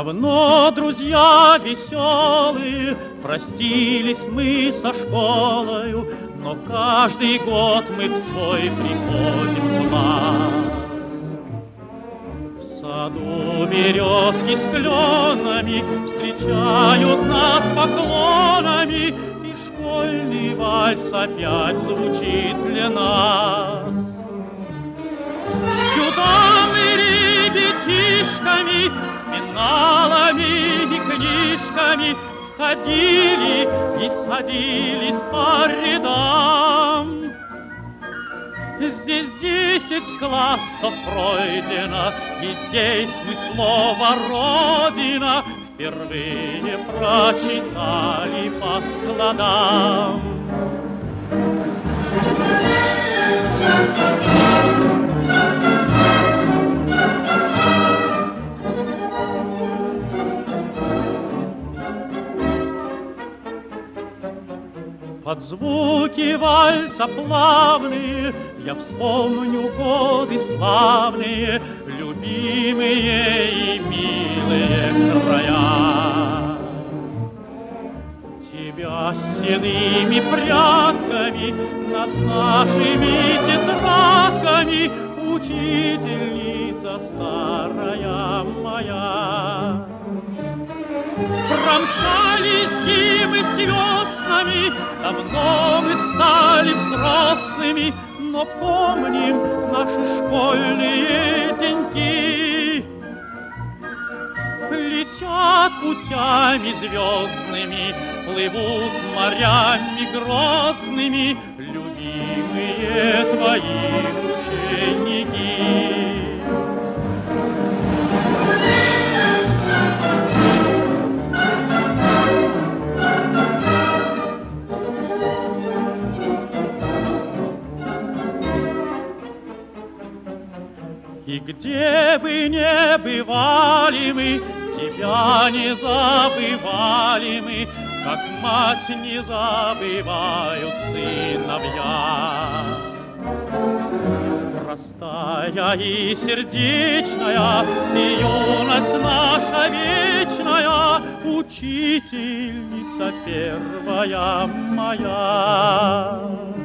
Давно, друзья веселые, простились мы со школою, но каждый год мы в свой приходим класс. В саду березки с кленами встречают нас поклонами, и школьный вальс опять звучит для нас. Сюда мы ребятишками с пеналами и книжками входили и садились по рядам. Здесь 10 классов пройдено, и здесь мы слово «Родина» впервые прочитали по складам. Под звуки вальса плавные я вспомню годы славные, любимые и милые края. Тебя с седыми прядками над нашими тетрадками, учительница старая моя. Промчались зимы с веснами, давно мы стали взрослыми, но помним наши школьные деньки. Летят путями звездными, плывут морями грозными любимые твои ученики. И где бы ни бывали мы, тебя не забывали мы, как мать не забывают сыновья. Простая и сердечная, ты юность наша вечная, учительница первая моя.